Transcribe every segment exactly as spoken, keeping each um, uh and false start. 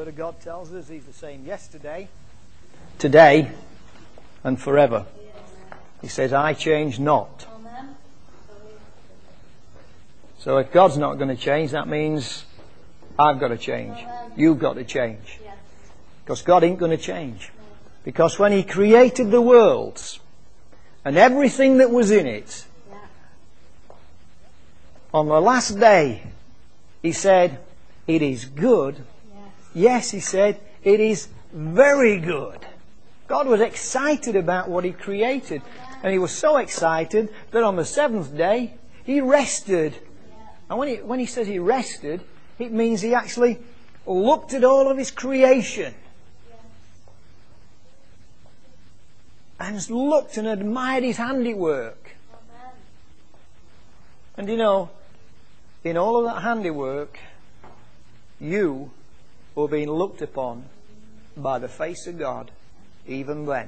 Word of God tells us He's the same yesterday, today, and forever. He says, I change not. So if God's not going to change, that means I've got to change. You've got to change. Because God ain't going to change. Because when He created the worlds and everything that was in it, on the last day, He said, it is good. Yes, He said, it is very good. God was excited about what He created. And He was so excited that on the seventh day, He rested. And when He, when he says He rested, it means He actually looked at all of His creation. And looked and admired His handiwork. And you know, in all of that handiwork, you were being looked upon by the face of God even then.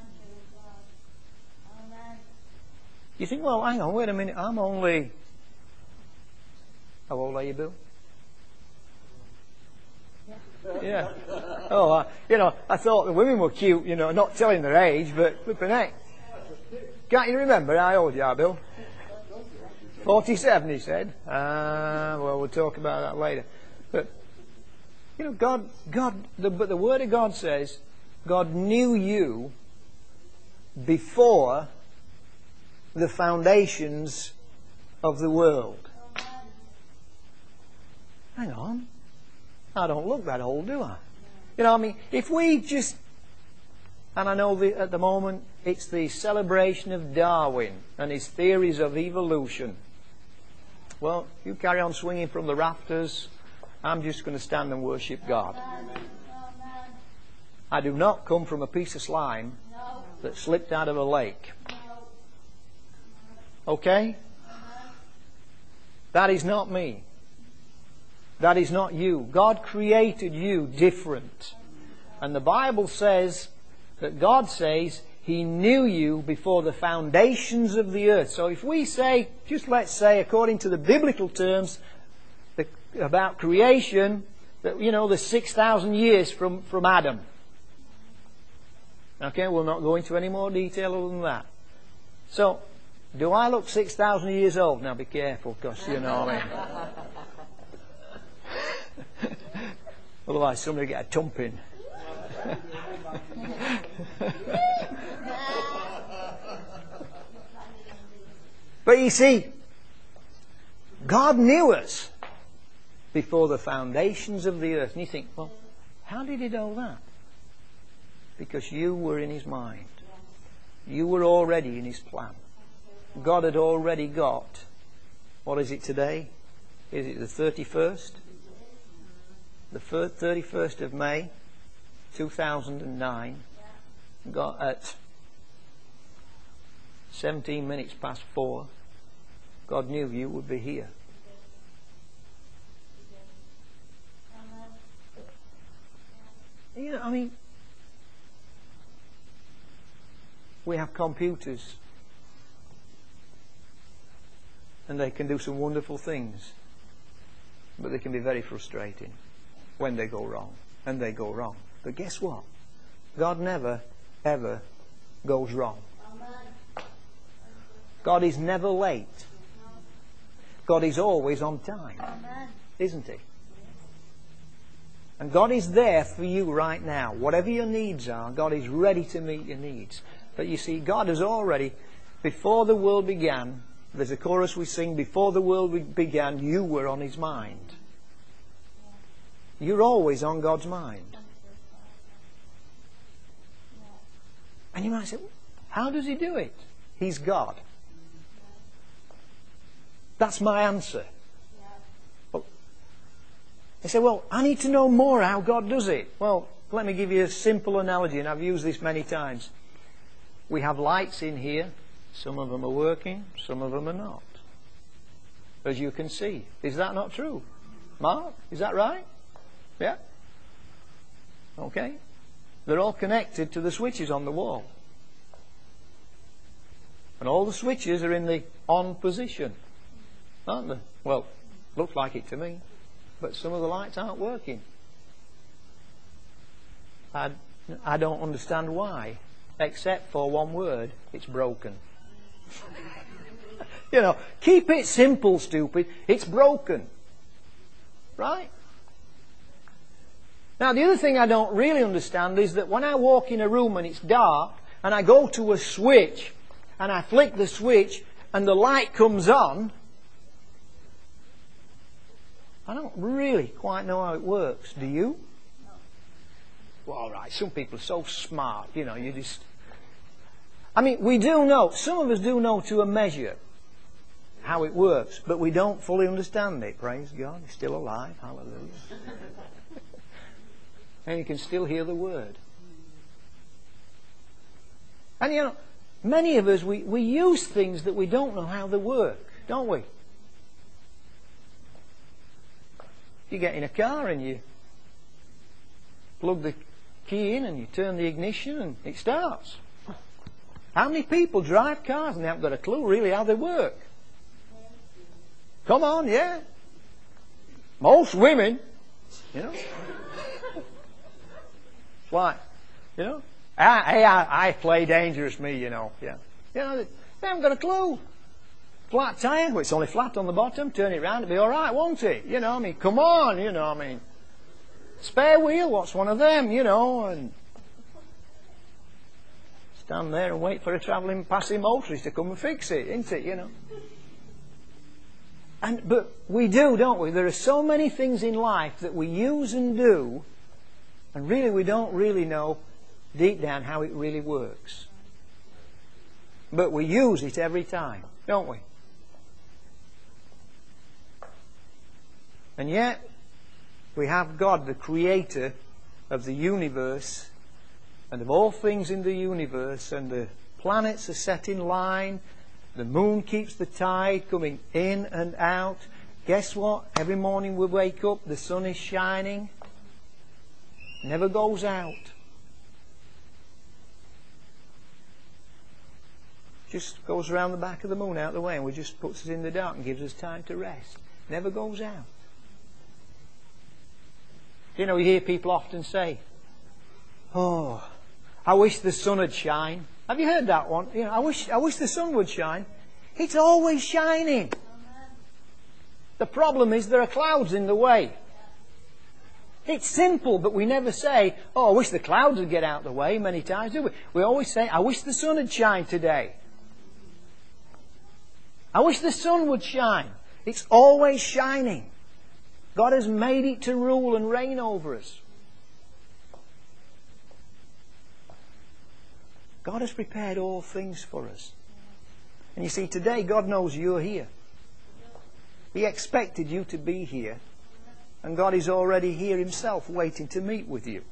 You think, well, hang on, wait a minute, I'm only... How old are you, Bill? Yeah. Oh, uh, you know, I thought the women were cute, you know, not telling their age, but flipping heck. Can't you remember how old you are, Bill? forty-seven, he said. Ah, well, we'll talk about that later. But, you know, God, God, the, but the Word of God says, God knew you before the foundations of the world. Hang on. I don't look that old, do I? You know, I mean, if we just... And I know the, at the moment it's the celebration of Darwin and his theories of evolution. Well, you carry on swinging from the rafters. I'm just going to stand and worship God. I do not come from a piece of slime that slipped out of a lake. Okay? That is not me. That is not you. God created you different. And the Bible says that God says He knew you before the foundations of the earth. So if we say, just let's say, according to the biblical terms, the, about creation, that, you know, there's six thousand years from, from Adam. Okay, we'll not go into any more detail other than that. So, do I look six thousand years old? Now be careful, because you know what I mean. Otherwise somebody will get a thumping. But you see, God knew us before the foundations of the earth. And you think, well, how did He know that? Because you were in His mind. You were already in His plan. God had already got, what is it today? Is it the thirty-first? The thirty-first of May, two thousand nine, got at seventeen minutes past four, God knew you would be here. You know, I mean, we have computers and they can do some wonderful things, but they can be very frustrating when they go wrong, and they go wrong. But guess what? God never, ever goes wrong. God is never late. God is always on time. Isn't He? And God is there for you right now. Whatever your needs are, God is ready to meet your needs. But you see, God has already, before the world began, there's a chorus we sing, before the world began, you were on His mind. You're always on God's mind. And you might say, how does He do it? He's God. That's my answer. Well, they say, well, I need to know more how God does it. Well, let me give you a simple analogy, and I've used this many times. We have lights in here. Some of them are working, some of them are not. As you can see. Is that not true? Mark, is that right? Yeah? Okay. They're all connected to the switches on the wall. And all the switches are in the on position. Aren't they? Well, looks like it to me. But some of the lights aren't working. I, I don't understand why, except for one word. It's broken. You know, keep it simple, stupid. It's broken. Right? Now, the other thing I don't really understand is that when I walk in a room and it's dark, and I go to a switch, and I flick the switch, and the light comes on, I don't really quite know how it works. Do you? Well, all right, some people are so smart, you know, you just... I mean, we do know, some of us do know to a measure how it works, but we don't fully understand it. Praise God, He's still alive. Hallelujah. And you can still hear the word. And you know, many of us, we, we use things that we don't know how they work, don't we? You get in a car and you plug the key in and you turn the ignition and it starts. How many people drive cars and they haven't got a clue really how they work? Come on, yeah. Most women, you know. Why? You know? I, hey, I, I play dangerous, me, you know. Yeah. You know, they haven't got a clue. Flat tire, well, it's only flat on the bottom, turn it round, it'll be alright, won't it? You know, I mean, come on, you know, I mean. Spare wheel, what's one of them, you know, and stand there and wait for a travelling, passing motorist to come and fix it, isn't it, you know? And, but we do, don't we? There are so many things in life that we use and do, and really we don't really know deep down how it really works. But we use it every time, don't we? And yet, we have God, the creator of the universe and of all things in the universe, and the planets are set in line, the moon keeps the tide coming in and out. Guess what? Every morning we wake up, the sun is shining, never goes out. Just goes around the back of the moon out the way, and we just puts us in the dark and gives us time to rest. Never goes out. You know, you hear people often say, "Oh, I wish the sun would shine." Have you heard that one? You know, I wish, I wish the sun would shine. It's always shining. The problem is there are clouds in the way. It's simple, but we never say, "Oh, I wish the clouds would get out of the way," many times, do we? We always say, "I wish the sun would shine today. I wish the sun would shine." It's always shining. God has made it to rule and reign over us. God has prepared all things for us. And you see, today God knows you're here. He expected you to be here. And God is already here Himself, waiting to meet with you.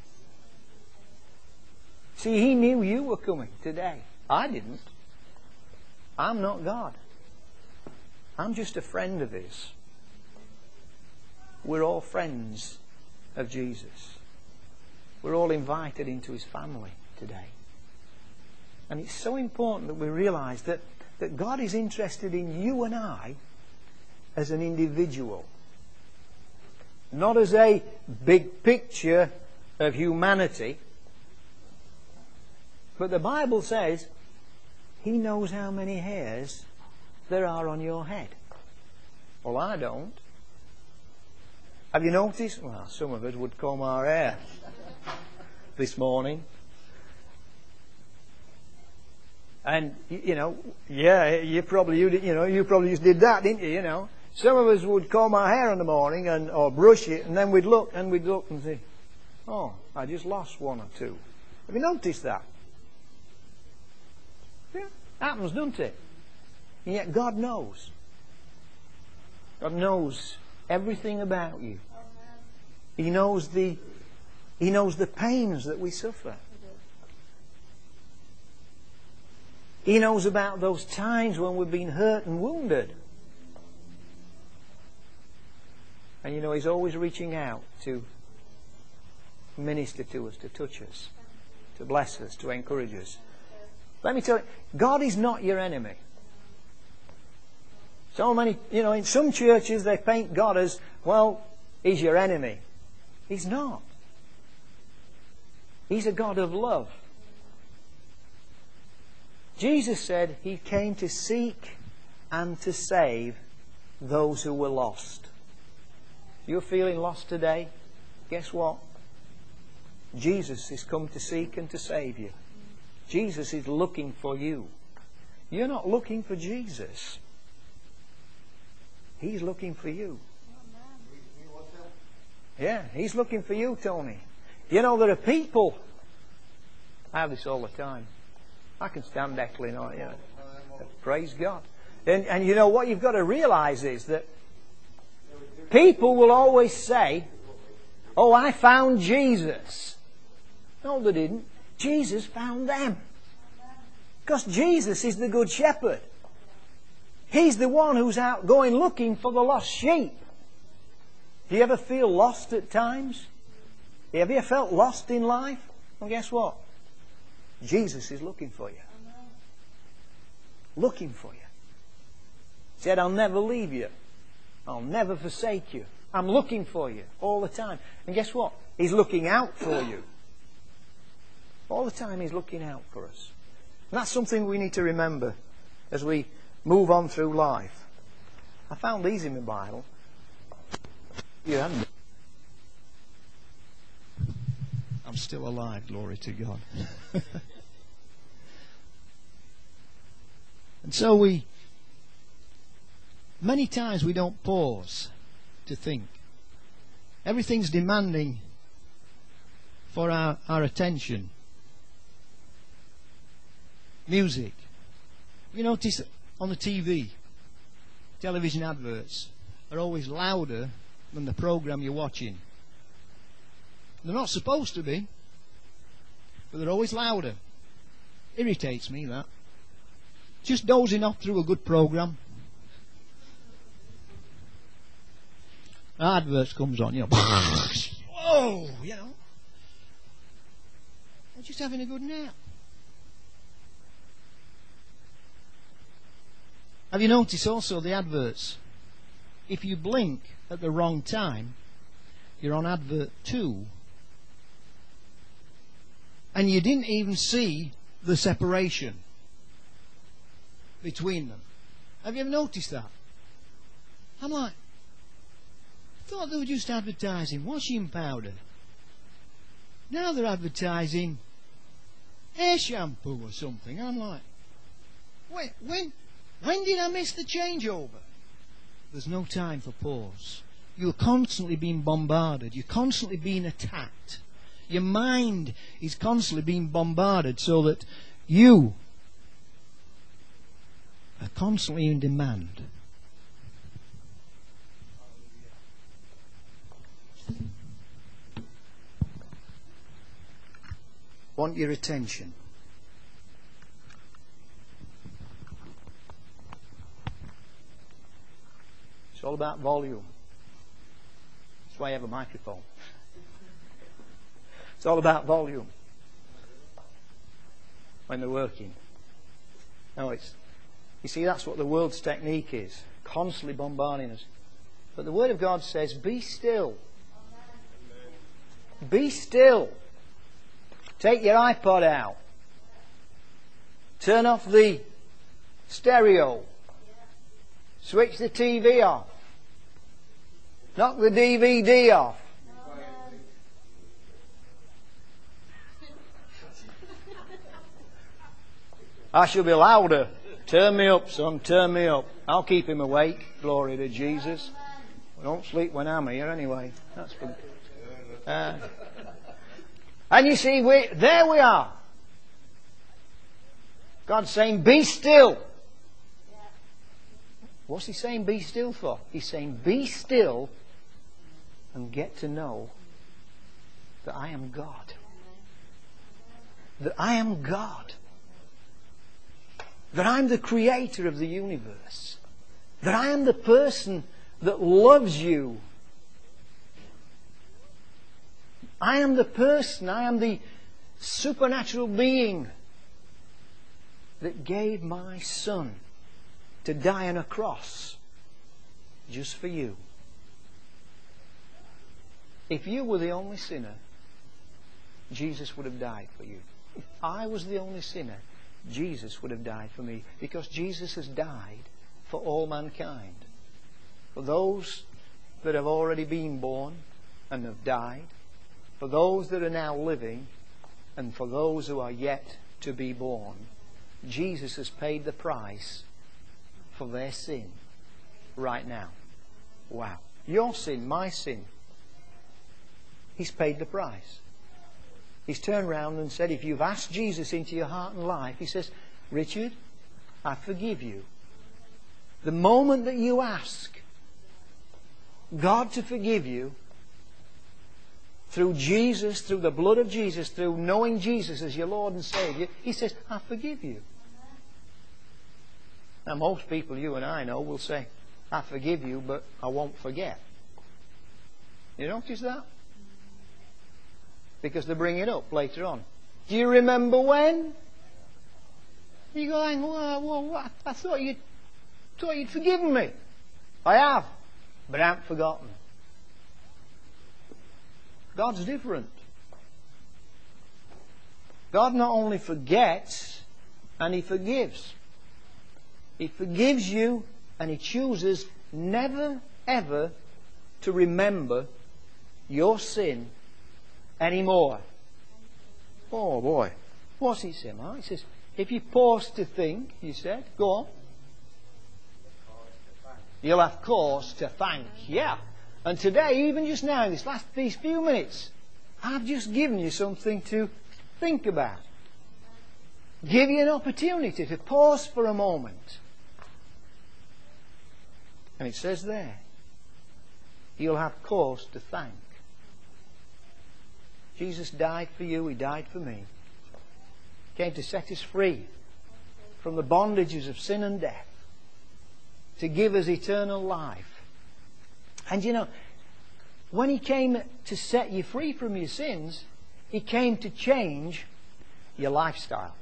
See, He knew you were coming today. I didn't. I'm not God. I'm just a friend of His. We're all friends of Jesus. We're all invited into His family today. And it's so important that we realise that, that God is interested in you and I as an individual. Not as a big picture of humanity. But the Bible says He knows how many hairs there are on your head. Well, I don't. Have you noticed? Well, some of us would comb our hair this morning. And, you know, yeah, you probably, you, you know, you probably just did that, didn't you, you know? Some of us would comb our hair in the morning and or brush it, and then we'd look and we'd look and say, "Oh, I just lost one or two." Have you noticed that? Yeah, happens, doesn't it? And yet God knows. God knows everything about you. He knows the He knows the pains that we suffer. He knows about those times when we've been hurt and wounded. And you know, He's always reaching out to minister to us, to touch us, to bless us, to encourage us. Let me tell you, God is not your enemy. So many, you know, in some churches they paint God as, well, He's your enemy. He's not. He's a God of love. Jesus said He came to seek and to save those who were lost. You're feeling lost today? Guess what? Jesus has come to seek and to save you. Jesus is looking for you. You're not looking for Jesus. He's looking for you. Yeah, He's looking for you, Tony. You know, there are people... I have this all the time. I can stand echoing on it, you know. Praise God. And, and you know what you've got to realise is that people will always say, oh, I found Jesus. No, they didn't. Jesus found them. Because Jesus is the Good Shepherd. He's the one who's out going looking for the lost sheep. Do you ever feel lost at times? Have you ever felt lost in life? Well, guess what? Jesus is looking for you. Looking for you. He said, I'll never leave you. I'll never forsake you. I'm looking for you all the time. And guess what? He's looking out for you. All the time He's looking out for us. And that's something we need to remember as we move on through life. I found these in my Bible. You haven't. I'm still alive, glory to God. And so we, many times we don't pause to think. Everything's demanding for our, our attention. Music. You notice on the T V, television adverts are always louder than the program you're watching. They're not supposed to be, but they're always louder. Irritates me, that. Just dozing off through a good program. Adverts comes on, you know. Whoa, you know. I'm just having a good nap. Have you noticed also the adverts? If you blink at the wrong time, you're on advert two. And you didn't even see the separation between them. Have you ever noticed that? I'm like, I thought they were just advertising washing powder. Now they're advertising hair shampoo or something. I'm like, wait, when, when did I miss the changeover? There's no time for pause. You're constantly being bombarded. You're constantly being attacked. Your mind is constantly being bombarded so that you are constantly in demand. Want your attention. It's all about volume. That's why I have a microphone. It's all about volume when they're working. No, it's, you see, that's what the world's technique is. Constantly bombarding us. But the Word of God says, be still. Be still. Take your iPod out. Turn off the stereo. Switch the T V off. Knock the D V D off. I shall be louder. Turn me up, son, turn me up. I'll keep him awake. Glory to Jesus. I don't sleep when I'm here anyway. That's good. Uh, and you see, we, there we are. God's saying, be still. What's He saying be still for? He's saying, be still and get to know that I am God. That I am God. That I'm the creator of the universe. That I am the person that loves you. I am the person, I am the supernatural being that gave my Son to die on a cross just for you. If you were the only sinner, Jesus would have died for you. If I was the only sinner, Jesus would have died for me, because Jesus has died for all mankind. For those that have already been born and have died, for those that are now living, and for those who are yet to be born. Jesus has paid the price for their sin right now. Wow. Your sin, my sin. He's paid the price. He's turned round and said, if you've asked Jesus into your heart and life, He says, Richard, I forgive you. The moment that you ask God to forgive you, through Jesus, through the blood of Jesus, through knowing Jesus as your Lord and Saviour, He says, I forgive you. Now most people, you and I know, will say, I forgive you, but I won't forget. You notice that? Because they bring it up later on. Do you remember when? You go, well, well, well, I thought you'd, thought you'd forgiven me. I have, but I haven't forgotten. God's different. God not only forgets, and He forgives. He forgives you, and He chooses never, ever to remember your sin anymore. Oh boy. What's He say, Mark? He says, if you pause to think, He said, go on. You'll have cause to thank. Yeah. And today, even just now, this last these few minutes, I've just given you something to think about. Give you an opportunity to pause for a moment. And it says there, you'll have cause to thank. Jesus died for you, He died for me. He came to set us free from the bondages of sin and death, to give us eternal life. And you know, when He came to set you free from your sins, He came to change your lifestyle.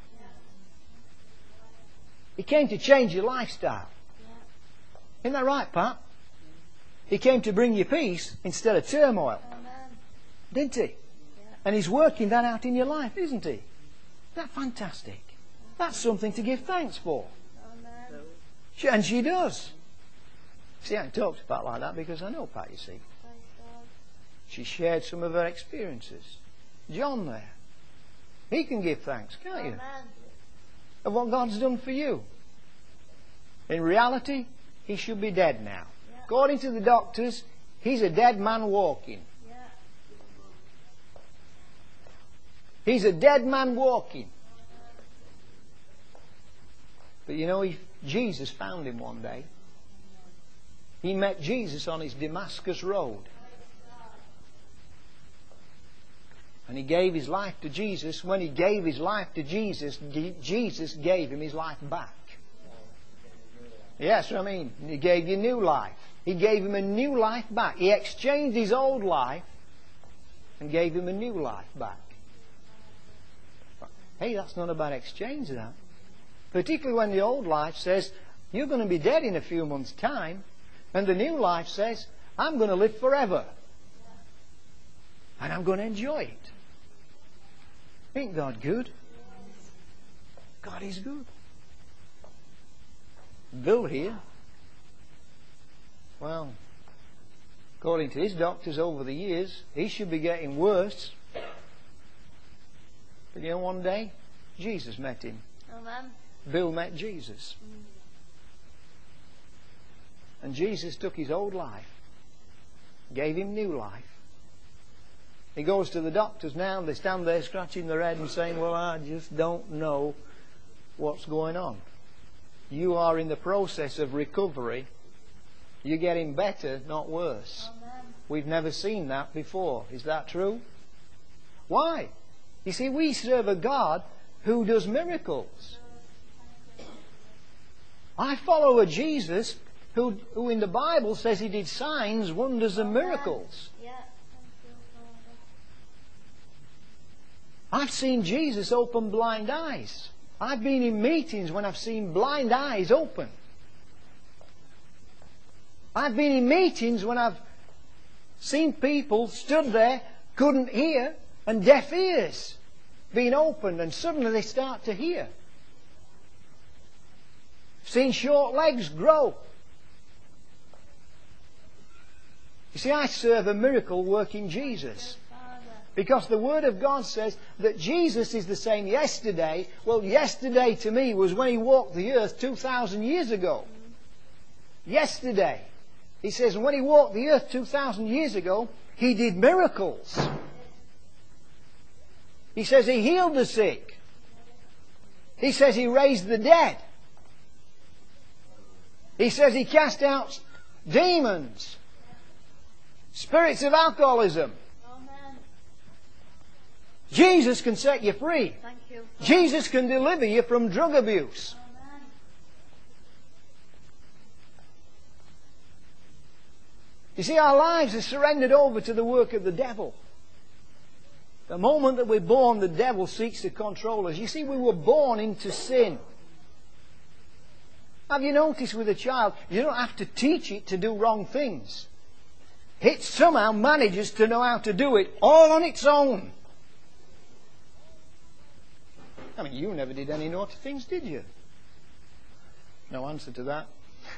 He came to change your lifestyle. Isn't that right, Pat? He came to bring you peace instead of turmoil. Didn't He? And He's working that out in your life, isn't He? Isn't that fantastic? That's something to give thanks for. And she does. See, I haven't talked about like that because I know Pat, you see. She shared some of her experiences. John there. He can give thanks, can't you? Of what God's done for you. In reality, he should be dead now. According to the doctors, he's a dead man walking. He's a dead man walking. But you know, he, Jesus found him one day. He met Jesus on his Damascus road. And he gave his life to Jesus. When he gave his life to Jesus, Jesus gave him his life back. Yes, I mean, he gave you new life. He gave him a new life back. He exchanged his old life and gave him a new life back. Hey, that's not a bad exchange, that. Particularly when the old life says, you're going to be dead in a few months' time. And the new life says, I'm going to live forever. And I'm going to enjoy it. Ain't God good? God is good. Bill here, well, according to his doctors over the years, he should be getting worse. But you know, one day, Jesus met him. Amen. Bill met Jesus. And Jesus took his old life, gave him new life. He goes to the doctors now, and they stand there scratching their head and saying, well, I just don't know what's going on. You are in the process of recovery. You're getting better, not worse. Amen. We've never seen that before. Is that true? Why? You see, we serve a God who does miracles. I follow a Jesus who, who in the Bible says he did signs, wonders and miracles. Yeah. I've seen Jesus open blind eyes. I've been in meetings when I've seen blind eyes open. I've been in meetings when I've seen people stood there, couldn't hear, And deaf ears being opened, and suddenly they start to hear. Seen short legs grow. You see, I serve a miracle working Jesus. Because the Word of God says that Jesus is the same yesterday. Well, yesterday to me was when He walked the earth two thousand years ago. Yesterday. He says when He walked the earth two thousand years ago, He did miracles. He says He healed the sick. He says He raised the dead. He says He cast out demons, spirits of alcoholism. Jesus can set you free. Thank you. Jesus can deliver you from drug abuse. Amen. You see, our lives are surrendered over to the work of the devil. The moment that we're born, the devil seeks to control us. You see, we were born into sin. Have you noticed with a child, you don't have to teach it to do wrong things. It somehow manages to know how to do it all on its own. I mean, you never did any naughty things, did you? No answer to that.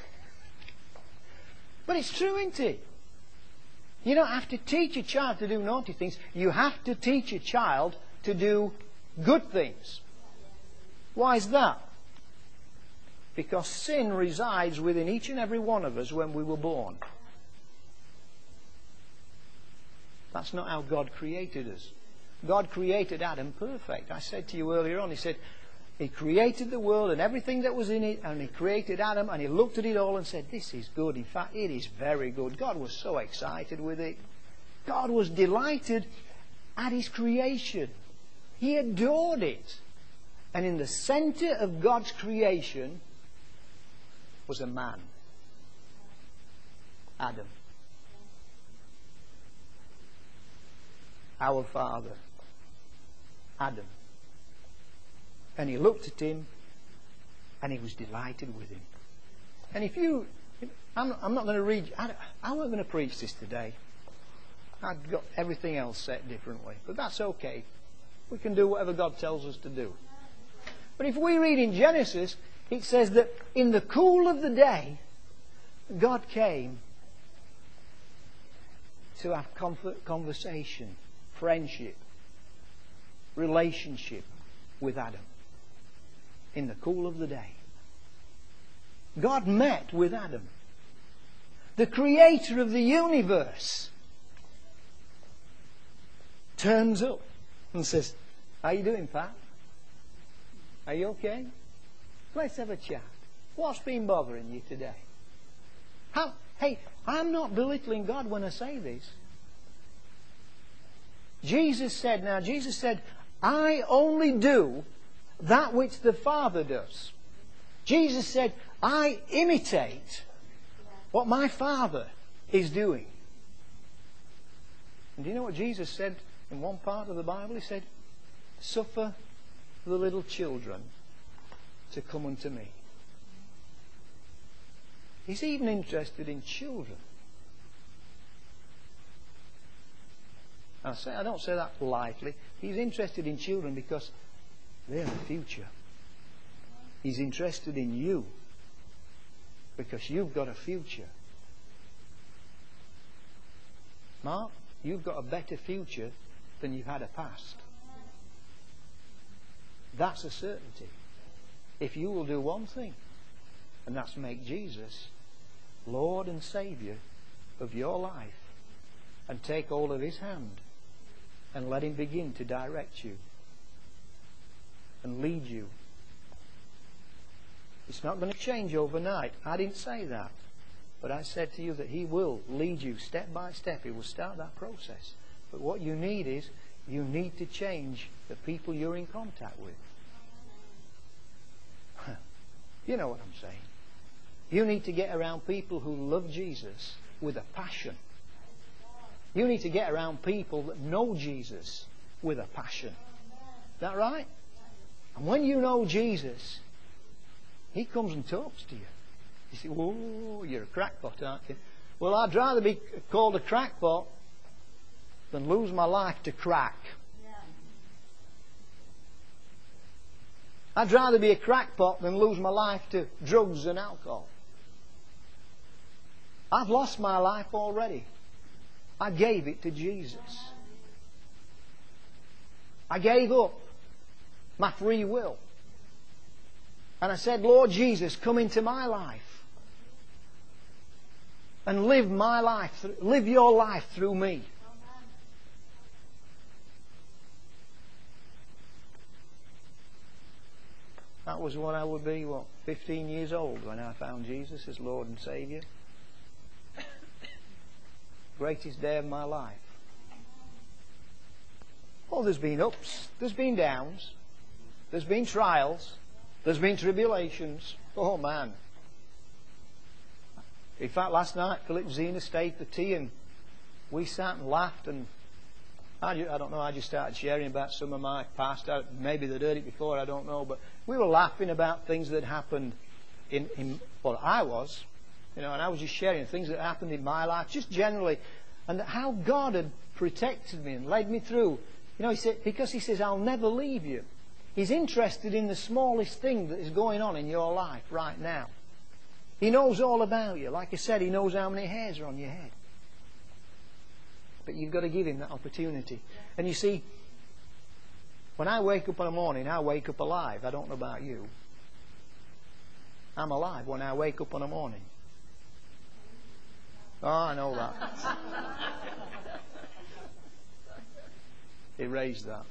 But it's true, isn't it? You don't have to teach a child to do naughty things. You have to teach a child to do good things. Why is that? Because sin resides within each and every one of us when we were born. That's not how God created us. God created Adam perfect. I said to you earlier on, He said, He created the world and everything that was in it, and He created Adam, and He looked at it all and said, this is good. In fact, it is very good. God was so excited with it. God was delighted at His creation. He adored it. And in the center of God's creation was a man. Adam. Our father. Adam. And He looked at him and He was delighted with him. And if you... I'm, I'm not going to read... I, I wasn't going to preach this today. I've got everything else set differently. But that's okay. We can do whatever God tells us to do. But if we read in Genesis, it says that in the cool of the day, God came to have comfort, conversation, friendship, relationship with Adam. In the cool of the day. God met with Adam. The creator of the universe turns up and says, how you doing, Pat? Are you okay? Let's have a chat. What's been bothering you today? How, hey, I'm not belittling God when I say this. Jesus said, now Jesus said, I only do that which the Father does. Jesus said, I imitate what my Father is doing. And do you know what Jesus said in one part of the Bible? He said, suffer the little children to come unto me. He's even interested in children. I say I don't say that lightly. He's interested in children because they're the future. He's interested in you because you've got a future. Mark, you've got a better future than you've had a past. That's a certainty. If you will do one thing, and that's make Jesus Lord and Saviour of your life, and take hold of His hand and let Him begin to direct you and lead you. It's not going to change overnight. I didn't say that. But I said to you that He will lead you step by step. He will start that process. But what you need is, you need to change the people you're in contact with. You know what I'm saying. You need to get around people who love Jesus with a passion. You need to get around people that know Jesus with a passion. Is that right? And when you know Jesus, He comes and talks to you. You say, whoa, you're a crackpot, aren't you? Well, I'd rather be called a crackpot than lose my life to crack. I'd rather be a crackpot than lose my life to drugs and alcohol. I've lost my life already. I gave it to Jesus. I gave up my free will. And I said, Lord Jesus, come into my life. And live my life, live your life through me. That was when I would be, what, fifteen years old when I found Jesus as Lord and Saviour. Greatest day of my life. Oh, there's been ups, there's been downs, there's been trials, there's been tribulations. Oh, man. In fact, last night, Philip Zena stayed for tea and we sat and laughed, and I, I don't know, I just started sharing about some of my past. Maybe they'd heard it before, I don't know, but we were laughing about things that happened in, in well, I was, you know, and I was just sharing things that happened in my life, just generally, and how God had protected me and led me through. You know, he said, because he says, I'll never leave you. He's interested in the smallest thing that is going on in your life right now. He knows all about you. Like I said, He knows how many hairs are on your head. But you've got to give Him that opportunity. And you see, when I wake up in the morning, I wake up alive. I don't know about you. I'm alive when I wake up in the morning. Oh, I know that. Erase that.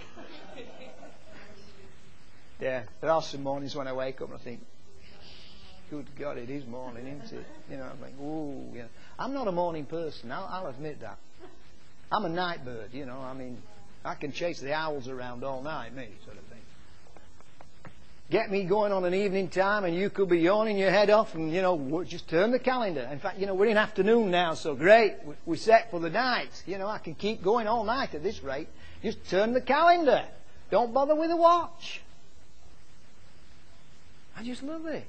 Yeah, there are some mornings when I wake up and I think, good God, it is morning, isn't it? You know, I'm like, ooh, yeah. I'm not a morning person, I'll, I'll admit that. I'm a night bird, you know, I mean, I can chase the owls around all night, me, sort of thing. Get me going on an evening time and you could be yawning your head off and, you know, just turn the calendar. In fact, you know, we're in afternoon now, so great, we're set for the night. You know, I can keep going all night at this rate. Just turn the calendar. Don't bother with the watch. I just love it.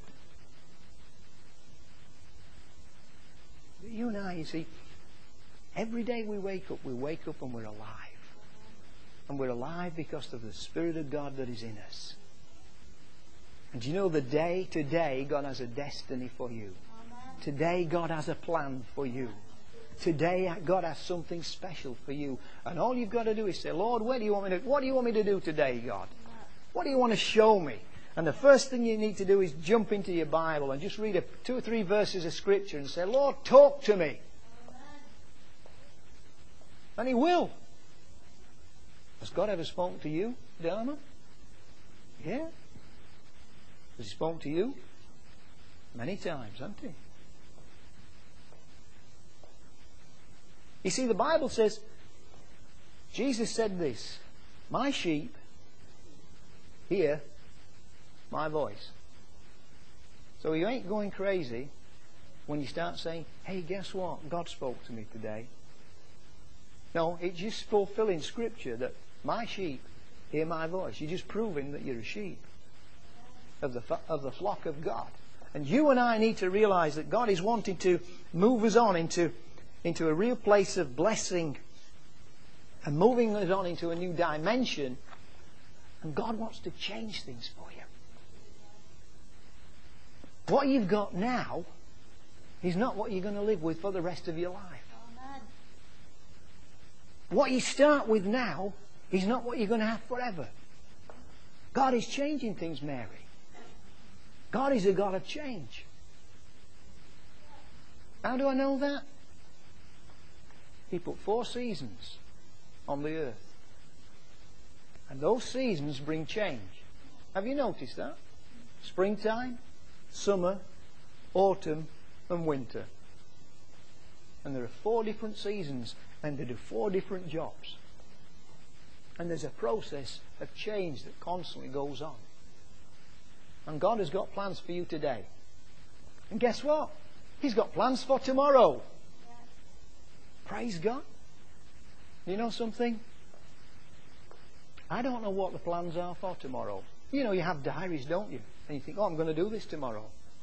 But you and I, you see, every day we wake up, we wake up and we're alive. And we're alive because of the Spirit of God that is in us. And you know, the day today, God has a destiny for you. Today, God has a plan for you. Today, God has something special for you. And all you've got to do is say, Lord, where do you want me to, what do you want me to do today, God? What do you want to show me? And the first thing you need to do is jump into your Bible and just read a, two or three verses of Scripture and say, Lord, talk to me. And He will. Has God ever spoken to you, Dharma? Yeah. Has He spoken to you? Many times, hasn't He? You see, the Bible says, Jesus said this, my sheep hear my voice. So you ain't going crazy when you start saying, hey, guess what? God spoke to me today. No, it's just fulfilling Scripture that my sheep hear my voice. You're just proving that you're a sheep of the, of the flock of God. And you and I need to realize that God is wanting to move us on into, into a real place of blessing and moving us on into a new dimension. And God wants to change things for you. What you've got now is not what you're going to live with for the rest of your life. Amen. What you start with now is not what you're going to have forever. God is changing things, Mary. God is a God of change. How do I know that? He put four seasons on the earth. And those seasons bring change. Have you noticed that? Springtime, summer, autumn and winter. And there are four different seasons and they do four different jobs. And there's a process of change that constantly goes on. And God has got plans for you today. And guess what? He's got plans for tomorrow. Yeah. Praise God. You know something? I don't know what the plans are for tomorrow. You know, you have diaries, don't you? And you think, oh, I'm going to do this tomorrow.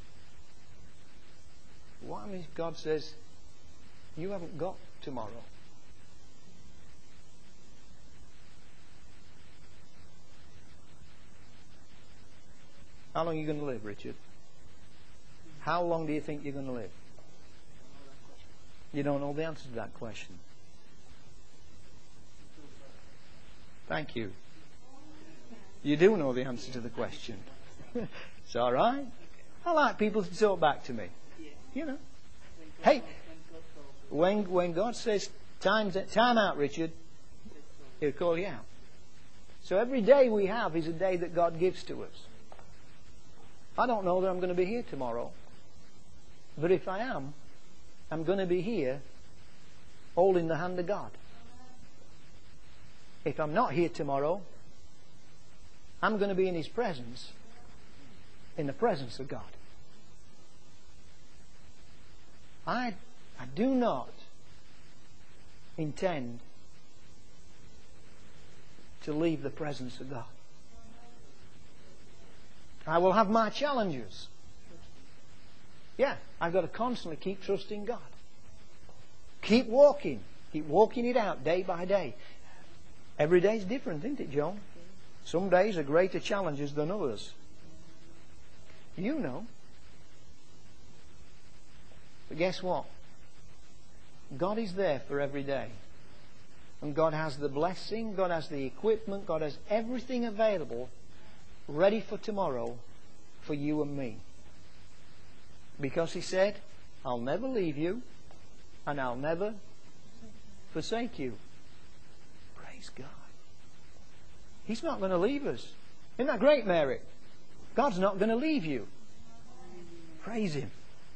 What if God says, you haven't got tomorrow? How long are you going to live, Richard? How long do you think you're going to live? You don't know the answer to that question. Thank you. You do know the answer to the question. It's all right. I like people to talk back to me. You know. Hey, when when God says time time out, Richard, He'll call you out. So every day we have is a day that God gives to us. I don't know that I'm going to be here tomorrow, but if I am, I'm going to be here holding the hand of God. If I'm not here tomorrow, I'm going to be in His presence, in the presence of God. I, I do not intend to leave the presence of God. I will have my challenges. Yeah, I've got to constantly keep trusting God. Keep walking. Keep walking it out day by day. Every day is different, isn't it, John? Some days are greater challenges than others. You know. But guess what? God is there for every day. And God has the blessing, God has the equipment, God has everything available ready for tomorrow for you and me. Because He said, I'll never leave you and I'll never forsake you. Praise God. He's not going to leave us. Isn't that great, Mary? God's not going to leave you. Praise Him.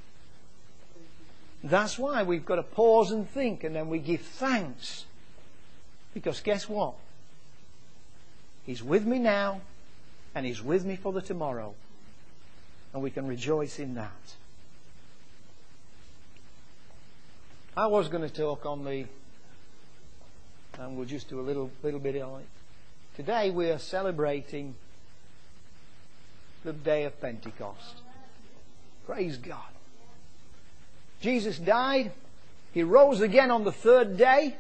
That's why we've got to pause and think, and then we give thanks. Because guess what? He's with me now, and He's with me for the tomorrow. And we can rejoice in that. I was going to talk on the, and we'll just do a little, little bit on it. Today we are celebrating the day of Pentecost. Praise God. Jesus died. He rose again on the third day.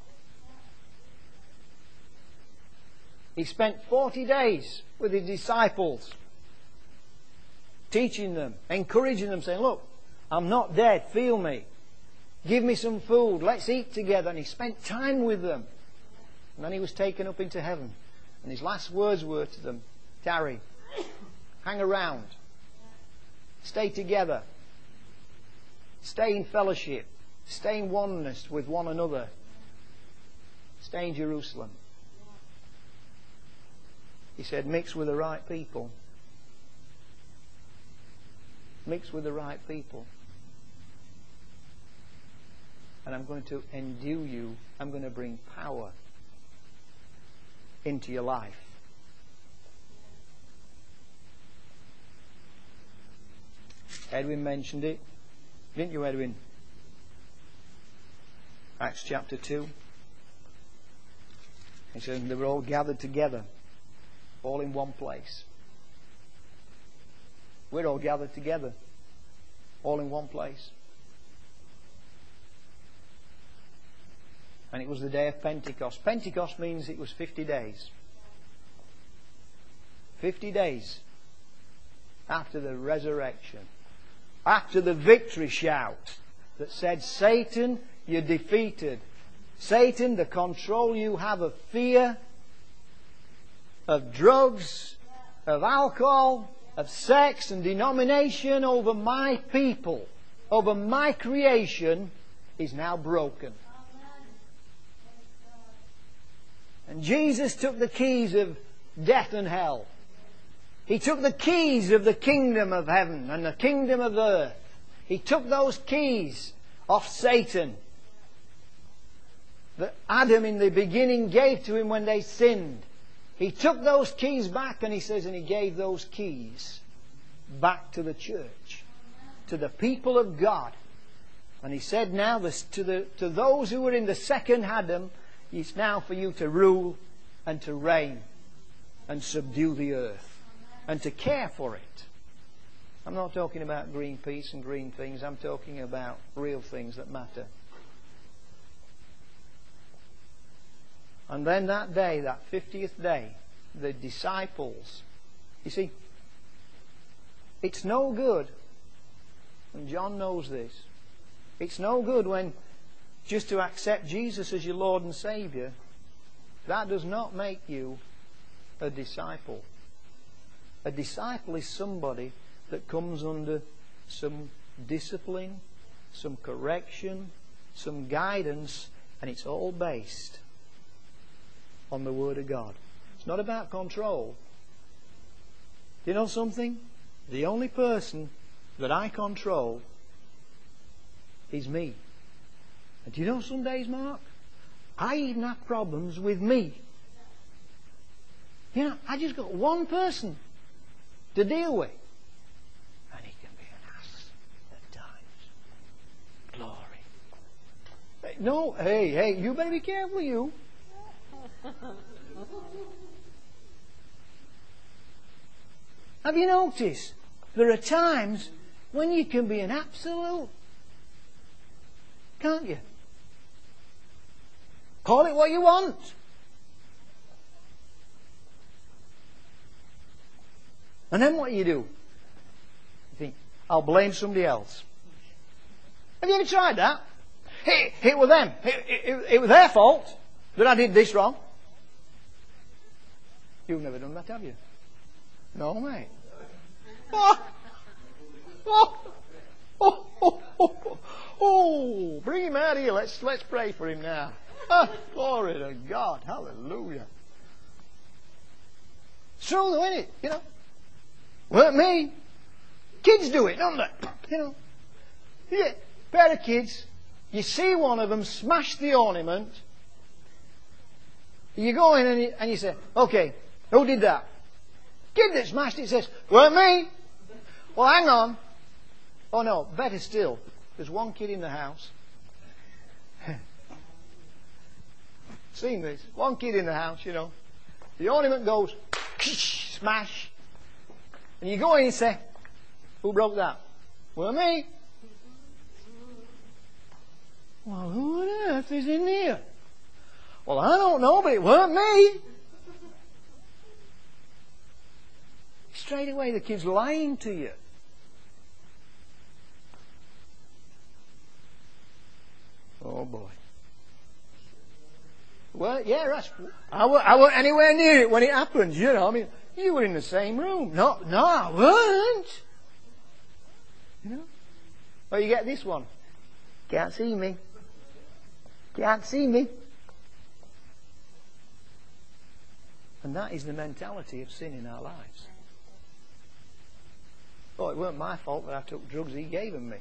He spent forty days with His disciples, teaching them, encouraging them, saying, look, I'm not dead, feel me. Give me some food, let's eat together. And He spent time with them. And then He was taken up into heaven. And His last words were to them, tarry, hang around, stay together, stay in fellowship, stay in oneness with one another, stay in Jerusalem. He said, mix with the right people. Mix with the right people. And I'm going to endue you. I'm going to bring power into your life. Edwin mentioned it. Didn't you, Edwin? Acts chapter two. He said they were all gathered together. All in one place. We're all gathered together. All in one place. And it was the day of Pentecost. Pentecost means it was fifty days. Fifty days after the resurrection. After the victory shout that said, Satan, you're defeated. Satan, the control you have of fear, of drugs, of alcohol, of sex and denomination over my people, over my creation, is now broken. And Jesus took the keys of death and hell. He took the keys of the kingdom of heaven and the kingdom of earth. He took those keys off Satan that Adam in the beginning gave to him when they sinned. He took those keys back, and He says, and He gave those keys back to the church, to the people of God. And He said now this, to, the, to those who were in the second Adam, it's now for you to rule and to reign and subdue the earth and to care for it. I'm not talking about Greenpeace and green things. I'm talking about real things that matter. And then that day, that fiftieth day, the disciples, you see, It's no good, and John knows this, it's no good when just to accept Jesus as your Lord and Saviour, that does not make you a disciple. A disciple is somebody that comes under some discipline, some correction, some guidance, and it's all based on the Word of God. It's not about control. You know something? The only person that I control is me. And do you know some days, Mark, I even have problems with me. You know, I just got one person to deal with. And he can be an ass at times. Glory. Hey, no, hey, hey, you better be careful, you. Have you noticed? There are times when you can be an absolute, can't you? Call it what you want. And then what do you do? You think, I'll blame somebody else. Have you ever tried that? It, it was them. It, it, it was their fault that I did this wrong. You've never done that, have you? No, mate. Oh, oh, oh, oh, oh, oh, bring him out here. Let's let's pray for him now. Oh, glory to God. Hallelujah. It's true though, isn't it? You know. Weren't me. Kids do it, don't they? You know. Yeah, pair of kids. You see one of them smash the ornament. You go in and you, and you say, okay, who did that? Kid that smashed it says, weren't me. Well, hang on. Oh no, better still. There's one kid in the house. Seen this? One kid in the house, you know. The ornament goes, smash. And you go in and say, who broke that? Well, me. Well, who on earth is in here? Well, I don't know, but it weren't me. Straight away the kid's lying to you. Oh boy. Well, yeah, that's, I weren't, I weren't anywhere near it when it happened, you know. I mean, you were in the same room. No, no, I weren't. You know? Oh, you get this one. Can't see me. Can't see me. And that is the mentality of sin in our lives. Oh, it weren't my fault that I took drugs he gave them me.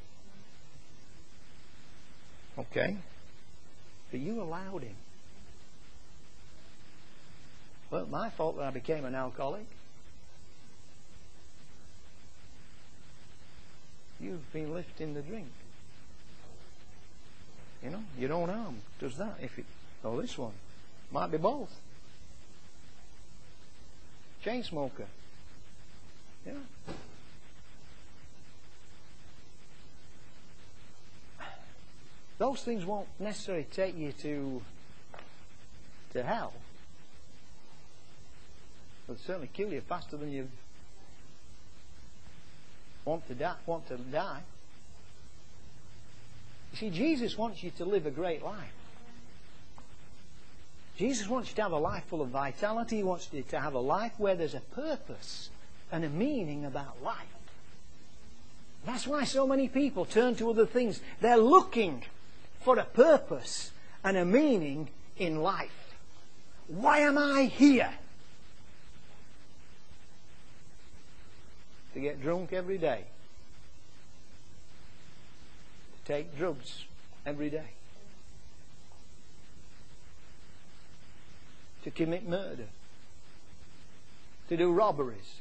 Okay. But you allowed him. It weren't my fault that I became an alcoholic. You've been lifting the drink. You know, your own arm does that. If it, oh, this one might be both. Chain smoker. Yeah. Those things won't necessarily take you to to hell. They'll certainly kill you faster than you want to die. Want to die. You see, Jesus wants you to live a great life. Jesus wants you to have a life full of vitality. He wants you to have a life where there's a purpose and a meaning about life. That's why so many people turn to other things. They're looking for a purpose and a meaning in life. Why am I here? To get drunk every day. To take drugs every day. To commit murder. To do robberies.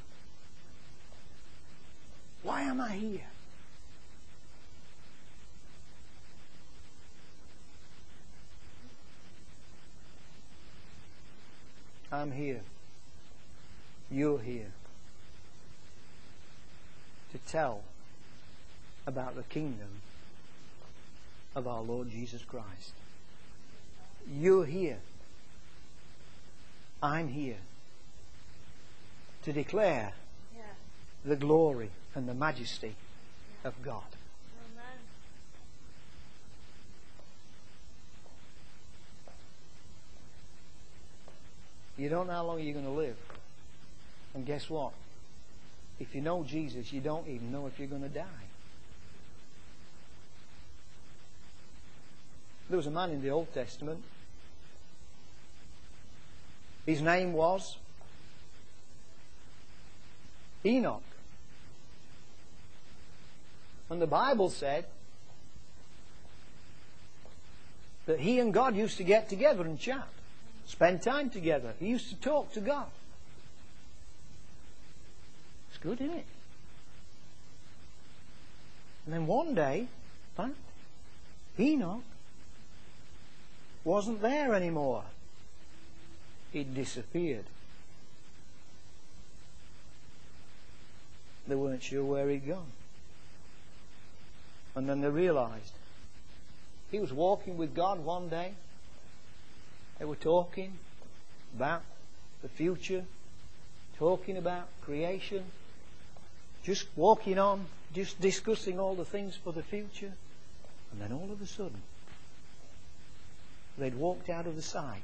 Why am I here? I'm here. You're here. To tell about the kingdom of our Lord Jesus Christ. You're here. I'm here. To declare yeah. the glory and the majesty of God. Amen. You don't know how long you're going to live. And guess what? If you know Jesus, you don't even know if you're going to die. There was a man in the Old Testament. His name was Enoch. And the Bible said that he and God used to get together and chat, spend time together. He used to talk to God. It's good, isn't it? And then one day, huh, Enoch wasn't there anymore. He'd disappeared. They weren't sure where he'd gone. And then they realized he was walking with God one day. They were talking about the future, talking about creation, just walking on, just discussing all the things for the future. And then all of a sudden, they'd walked out of the sight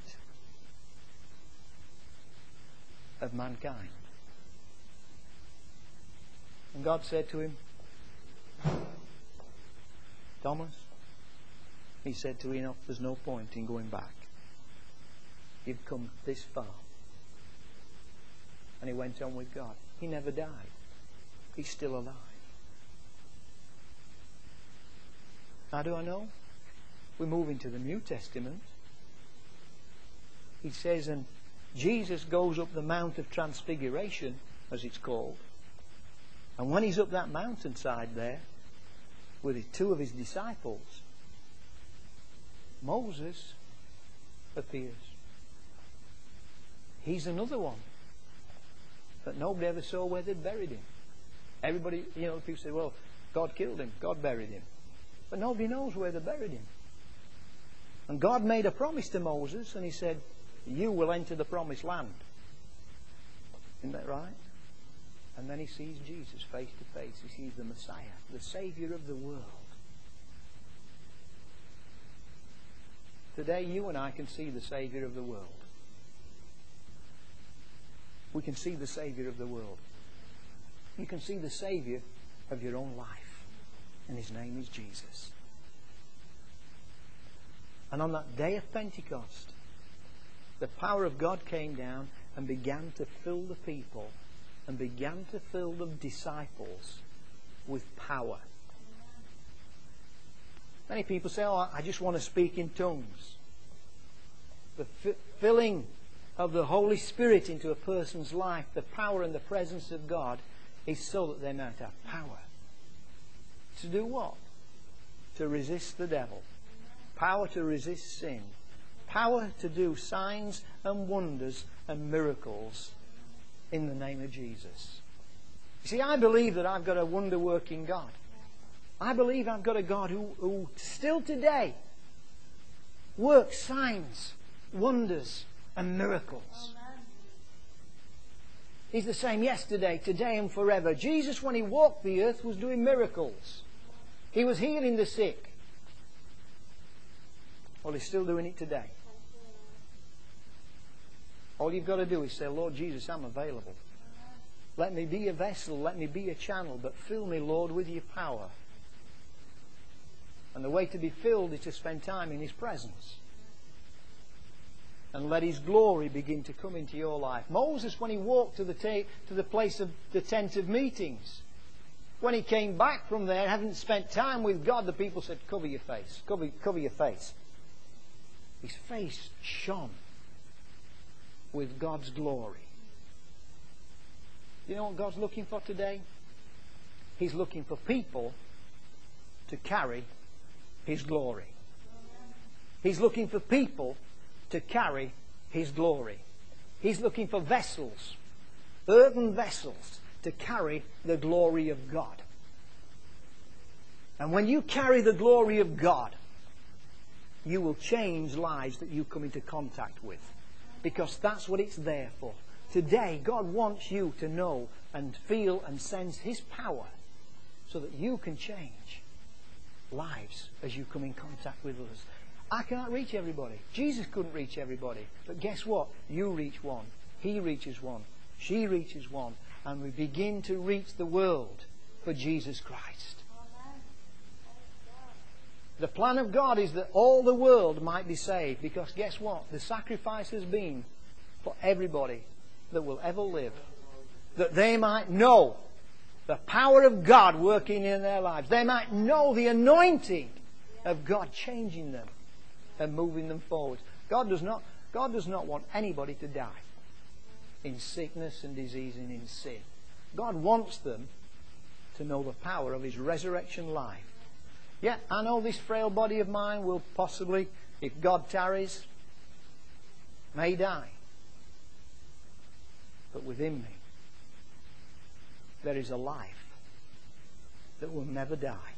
of mankind. And God said to him, Thomas, he said to Enoch, there's no point in going back. You've come this far. And he went on with God. He never died. He's still alive. How do I know? We move into the New Testament. He says, and Jesus goes up the Mount of Transfiguration, as it's called. And when he's up that mountainside there, with his, two of his disciples, Moses appears. He's another one that nobody ever saw where they'd buried him. Everybody, you know, people say, well, God killed him, God buried him. But nobody knows where they buried him. And God made a promise to Moses, and he said, you will enter the promised land. Isn't that right? And then he sees Jesus face to face. He sees the Messiah, the Saviour of the world. Today you and I can see the Saviour of the world. We can see the Saviour of the world. You can see the Saviour of your own life. And His name is Jesus. And on that day of Pentecost, the power of God came down and began to fill the people and began to fill the disciples with power. Many people say, oh, I just want to speak in tongues. The f- filling of the Holy Spirit into a person's life, the power and the presence of God, is so that they might have power. To do what? To resist the devil. Power to resist sin. Power to do signs and wonders and miracles in the name of Jesus. You see, I believe that I've got a wonder-working God. I believe I've got a God who, who still today works signs, wonders and miracles. He's the same yesterday, today and forever. Jesus, when He walked the earth, was doing miracles. He was healing the sick. Well, He's still doing it today. All you've got to do is say, Lord Jesus, I'm available. Let me be a vessel, let me be a channel, but fill me, Lord, with your power. And the way to be filled is to spend time in His presence. And let His glory begin to come into your life. Moses, when he walked to the, ta- to the place of the tent of meetings, when he came back from there, having spent time with God, the people said, cover your face, cover, cover your face. His face shone with God's glory. You know what God's looking for today? He's looking for people to carry His glory. He's looking for people to carry His glory. He's looking for vessels, earthen vessels, to carry the glory of God. And when you carry the glory of God, you will change lives that you come into contact with. Because that's what it's there for. Today, God wants you to know and feel and sense His power so that you can change lives as you come in contact with others. I can't reach everybody. Jesus couldn't reach everybody. But guess what? You reach one. He reaches one. She reaches one. And we begin to reach the world for Jesus Christ. The plan of God is that all the world might be saved. Because guess what? The sacrifice has been for everybody that will ever live. That they might know the power of God working in their lives. They might know the anointing of God changing them and moving them forward. God does not, God does not want anybody to die in sickness and disease and in sin. God wants them to know the power of His resurrection life. Yeah, I know this frail body of mine will possibly, if God tarries, may die. But within me, there is a life that will never die.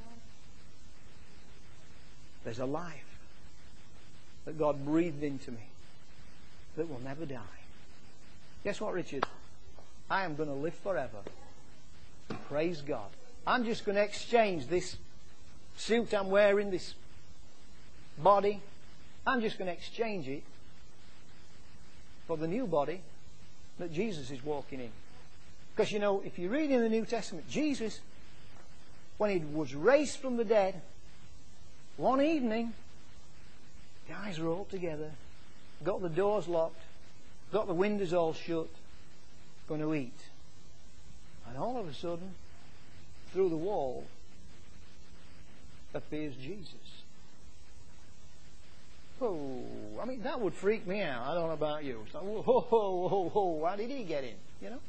There's a life that God breathed into me that will never die. Guess what, Richard? I am going to live forever. Praise God. I'm just going to exchange this suit I'm wearing, this body. I'm just going to exchange it for the new body that Jesus is walking in. Because, you know, if you read in the New Testament, Jesus, when He was raised from the dead, one evening, guys were all together, got the doors locked, got the windows all shut, going to eat. And all of a sudden, through the wall, appears Jesus. Oh, I mean, that would freak me out. I don't know about you. It's like, whoa, whoa, whoa, whoa, how did he get in? You know?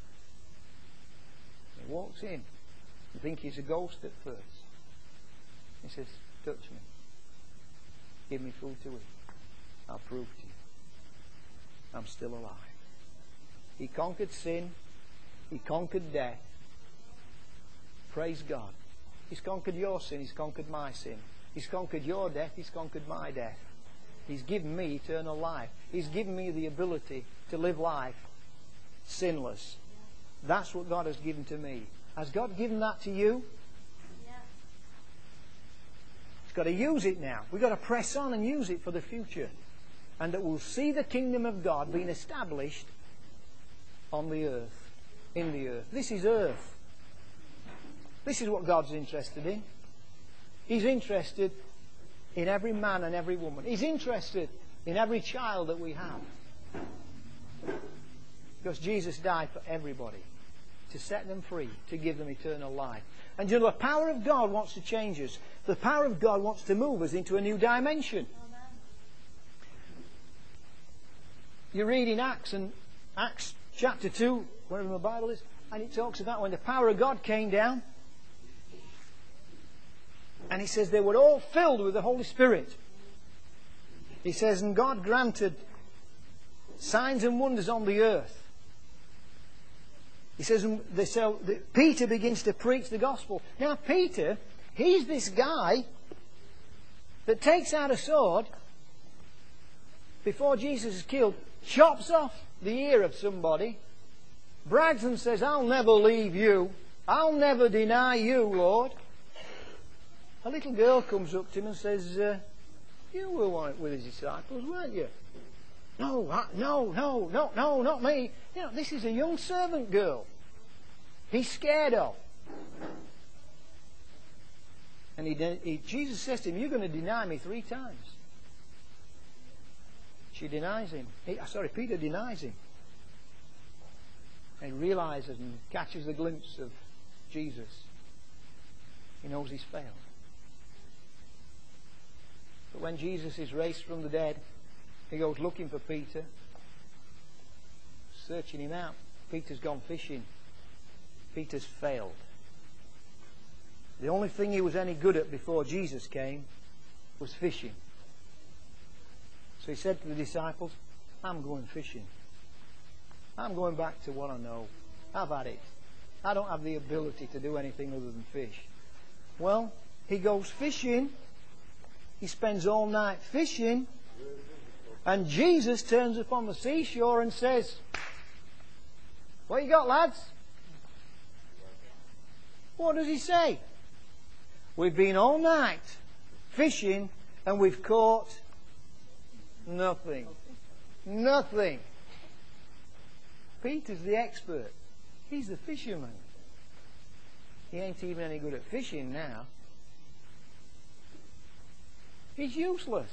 He walks in. You think he's a ghost at first. He says, touch me. Give me food to eat. I'll prove to you I'm still alive. He conquered sin. He conquered death. Praise God. He's conquered your sin. He's conquered my sin. He's conquered your death. He's conquered my death. He's given me eternal life. He's given me the ability to live life sinless. That's what God has given to me. Has God given that to you? Yeah. He's got to use it now. We've got to press on and use it for the future. And that we'll see the kingdom of God being established on the earth. In the earth. This is earth. This is what God's interested in. He's interested in every man and every woman. He's interested in every child that we have. Because Jesus died for everybody. To set them free. To give them eternal life. And you know, the power of God wants to change us. The power of God wants to move us into a new dimension. You read in Acts, and Acts chapter two, wherever my Bible is, and it talks about when the power of God came down. And he says they were all filled with the Holy Spirit. He says, and God granted signs and wonders on the earth. He says, and they say, Peter begins to preach the gospel. Now Peter, he's this guy that takes out a sword before Jesus is killed, chops off the ear of somebody, brags and says, I'll never leave you. I'll never deny you, Lord. A little girl comes up to him and says, uh, you were one with his disciples, weren't you? No, I, no, no, no, no, not me. You know, this is a young servant girl. He's scared of. And he, he, Jesus says to him, you're going to deny me three times. She denies him. He, sorry, Peter denies him. And he realizes and catches the glimpse of Jesus. He knows he's failed. But when Jesus is raised from the dead, he goes looking for Peter, searching him out. Peter's gone fishing. Peter's failed. The only thing he was any good at before Jesus came was fishing. So he said to the disciples, I'm going fishing. I'm going back to what I know. I've had it. I don't have the ability to do anything other than fish. Well, he goes fishing. He spends all night fishing. And Jesus turns up on the seashore and says, What you got, lads? What does he say? We've been all night fishing and we've caught nothing. Nothing. Peter's the expert. He's the fisherman. He ain't even any good at fishing now. He's useless.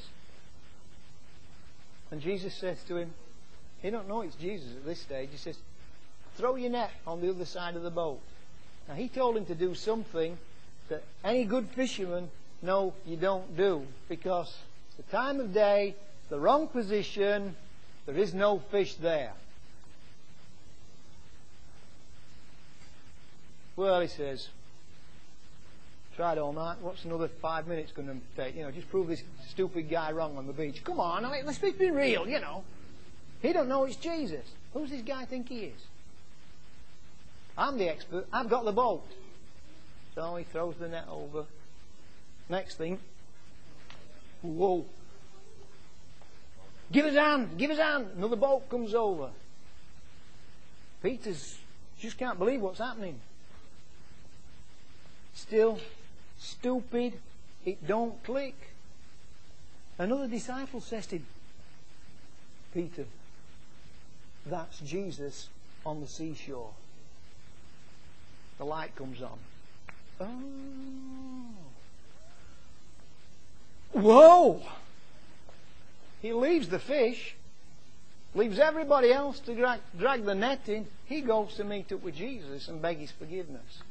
And Jesus says to him, he don't know it's Jesus at this stage. He says, throw your net on the other side of the boat. Now he told him to do something that any good fisherman know you don't do, because it's the time of day, the wrong position, there is no fish there. Well, he says, tried all night, what's another five minutes going to take? You know, just prove this stupid guy wrong on the beach. Come on, let's be real, you know. He don't know it's Jesus. Who's this guy think he is? I'm the expert. I've got the boat. So he throws the net over. Next thing. Whoa. Give us a hand. Give us a hand. Another boat comes over. Peter's just can't believe what's happening. Still stupid. It don't click. Another disciple says to him, Peter, that's Jesus on the seashore. The light comes on. Oh. Whoa! He leaves the fish, leaves everybody else to drag, drag the net in. He goes to meet up with Jesus and beg his forgiveness.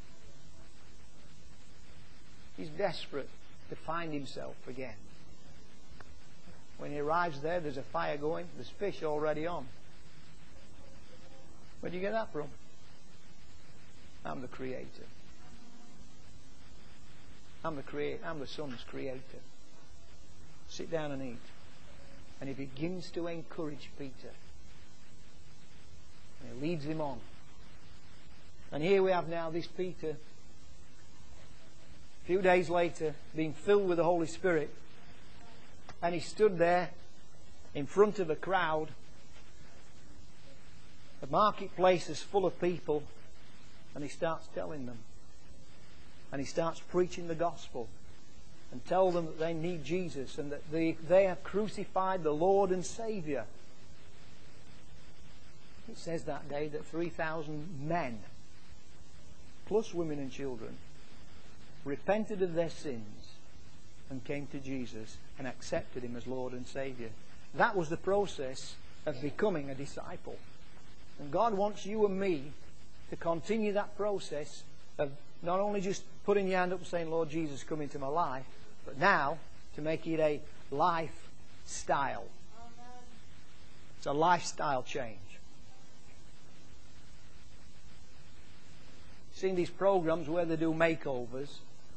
He's desperate to find himself again. When he arrives there, there's a fire going, there's fish already on. Where do you get that from? I'm the Creator. I'm the creator. I'm the Son's Creator. Sit down and eat. And he begins to encourage Peter. And he leads him on. And here we have now this Peter, a few days later, being filled with the Holy Spirit. And he stood there in front of a crowd. The marketplace is full of people. And he starts telling them. And he starts preaching the gospel. And tell them that they need Jesus. And that they, they have crucified the Lord and Saviour. It says that day that three thousand men, plus women and children, repented of their sins and came to Jesus and accepted Him as Lord and Saviour. That was the process of becoming a disciple. And God wants you and me to continue that process of not only just putting your hand up and saying, Lord Jesus, come into my life, but now to make it a lifestyle. It's a lifestyle change. Seen these programs where they do makeovers.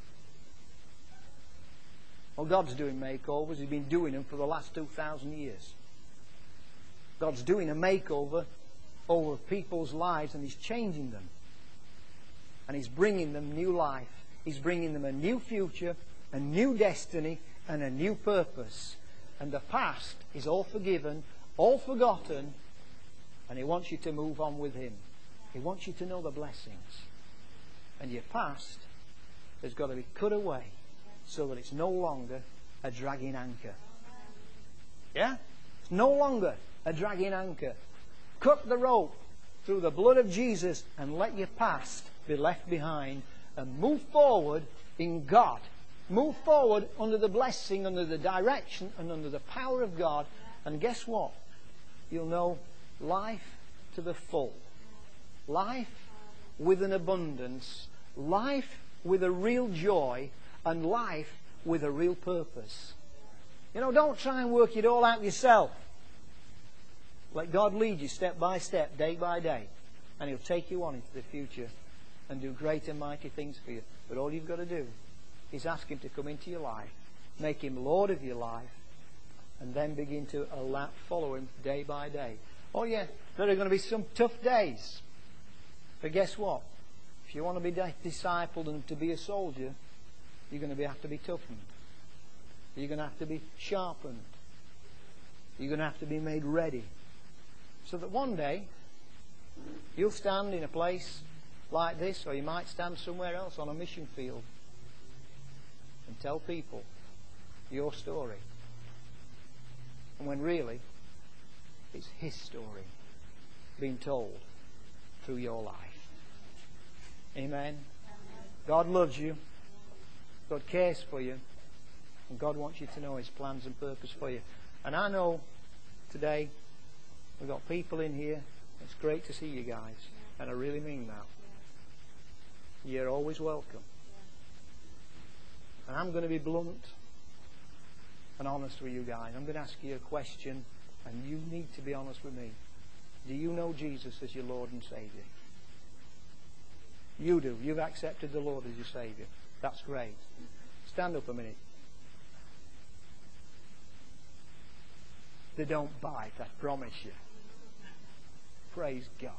Well, God's doing makeovers. He's been doing them for the last two thousand years. God's doing a makeover over people's lives, and He's changing them. And He's bringing them new life. He's bringing them a new future, a new destiny, and a new purpose. And the past is all forgiven, all forgotten, and He wants you to move on with Him. He wants you to know the blessings. And your past has got to be cut away so that it's no longer a dragging anchor. Yeah? It's no longer a dragging anchor. Cut the rope through the blood of Jesus and let your past be left behind and move forward in God. Move forward under the blessing, under the direction, and under the power of God. And guess what? You'll know life to the full. Life with an abundance. Life with a real joy. And life with a real purpose. You know, don't try and work it all out yourself. Let God lead you step by step, day by day. And He'll take you on into the future and do great and mighty things for you. But all you've got to do is ask Him to come into your life, make Him Lord of your life, and then begin to allow, follow Him day by day. Oh yeah, there are going to be some tough days. But guess what? If you want to be discipled and to be a soldier, you're going to have to be toughened. You're going to have to be sharpened. You're going to have to be made ready. So that one day, You'll stand in a place like this, or you might stand somewhere else on a mission field and tell people your story. And when really, it's His story being told through your life. Amen. God loves you. God cares for you. And God wants you to know His plans and purpose for you. And I know today we've got people in here. It's great to see you guys. And I really mean that. You're always welcome. And I'm going to be blunt and honest with you guys. I'm going to ask you a question, and you need to be honest with me. Do you know Jesus as your Lord and Saviour? You do. You've accepted the Lord as your Saviour. That's great. Stand up a minute. They don't bite, I promise you. Praise God.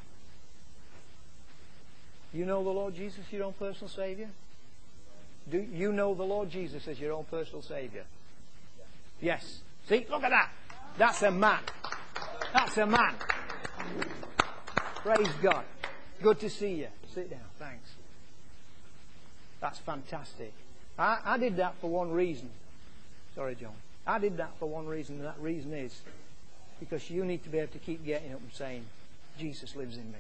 You know the Lord Jesus as your own personal Saviour? Do you know the Lord Jesus as your own personal Saviour? Yes. See, look at that. That's a man. That's a man. Praise God. Good to see you. Sit down. Thanks. That's fantastic. I, I did that for one reason. Sorry, John. I did that for one reason, and that reason is because you need to be able to keep getting up and saying, Jesus lives in me.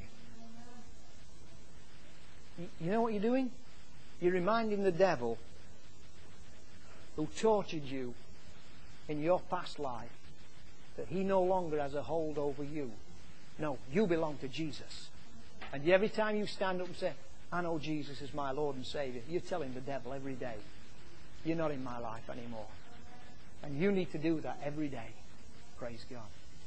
You, you know what you're doing? You're reminding the devil who tortured you in your past life that he no longer has a hold over you. No, you belong to Jesus. And every time you stand up and say, I know Jesus is my Lord and Saviour, you're telling the devil every day, you're not in my life anymore. And you need to do that every day. Praise God.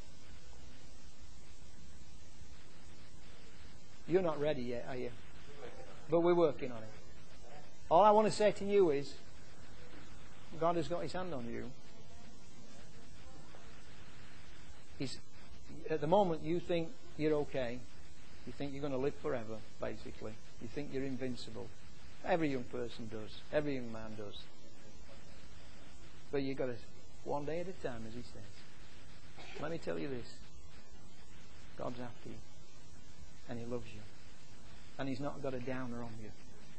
You're not ready yet, are you? But we're working on it. All I want to say to you is, God has got His hand on you. He's, at the moment you think you're okay. You think you're going to live forever, basically. You think you're invincible. Every young person does. Every young man does. But you've got to, one day at a time, as He says. Let me tell you this. God's after you. And He loves you. And He's not got a downer on you.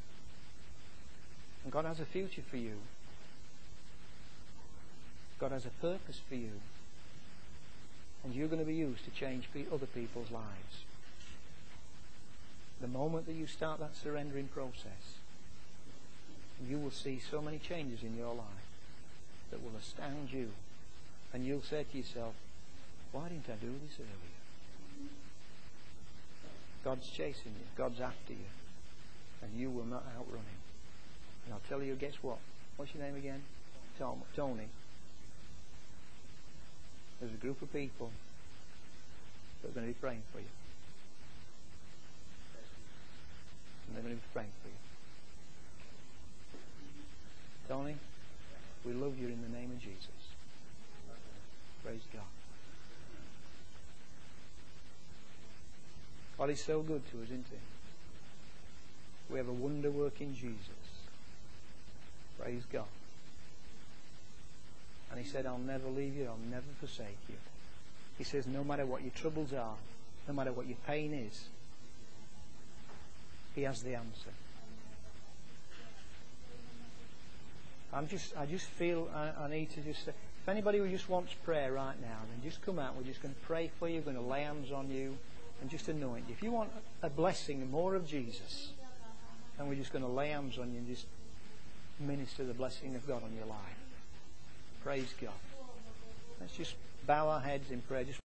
And God has a future for you. God has a purpose for you. And you're going to be used to change other people's lives. The moment that you start that surrendering process, you will see so many changes in your life that will astound you. And you'll say to yourself, why didn't I do this earlier? God's chasing you. God's after you. And you will not outrun Him. And I'll tell you, guess what? What's your name again? Tom, Tony. There's a group of people that are going to be praying for you. And they're going to be praying for you. Tony, we love you in the name of Jesus. Praise God. God is so good to us, isn't He? We have a wonder-working Jesus. Praise God. And He said, I'll never leave you, I'll never forsake you. He says, no matter what your troubles are, no matter what your pain is, He has the answer. I'm just, I just feel I, I need to just, if anybody who just wants prayer right now, then just come out. We're just going to pray for you, we're going to lay hands on you, and just anoint you. If you want a blessing and more of Jesus, then we're just going to lay hands on you and just minister the blessing of God on your life. Praise God. Let's just bow our heads in prayer. Just